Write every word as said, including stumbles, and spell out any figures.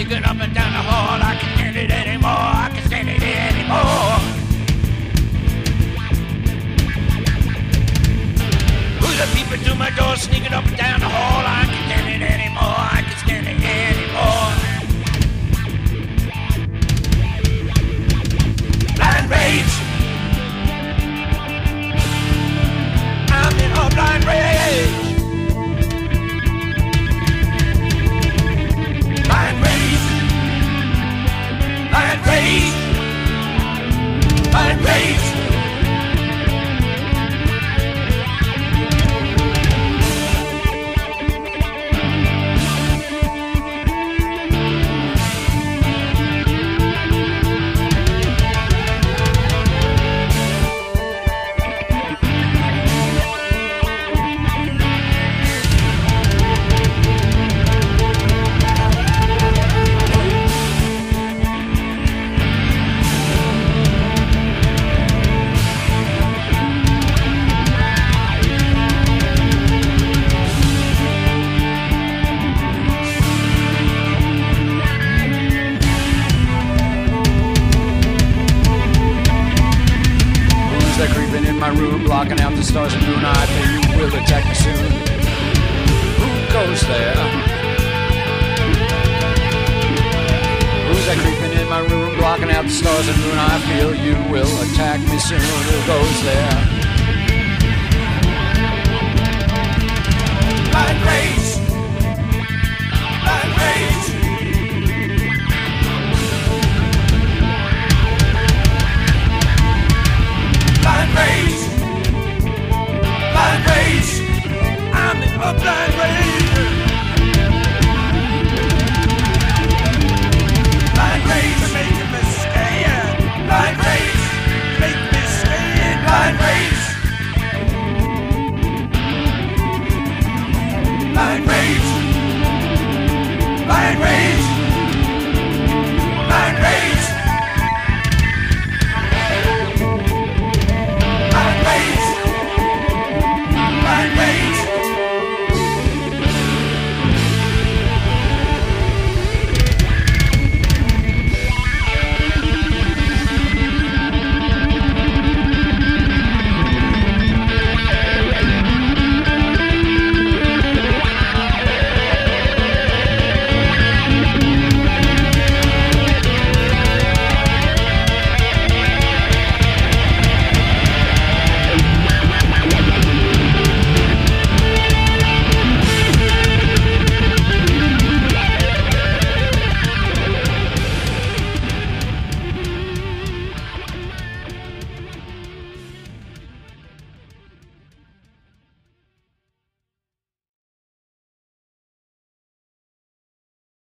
sneaking up and down the hall. I can't stand it anymore. I can't stand it anymore. Who's a peeping through my door, sneaking up and down the hall? I can't stand it anymore. I can't stand it anymore. Blind rage. I'm in a blind rage. Blind rage. Blind rage. Blind rage. Creeping in my room, blocking out the stars and moon. I fear you will attack me soon. Who goes there? Who's that creeping in my room, blocking out the stars and moon? I feel you will attack me soon. Who goes there? Blind rage.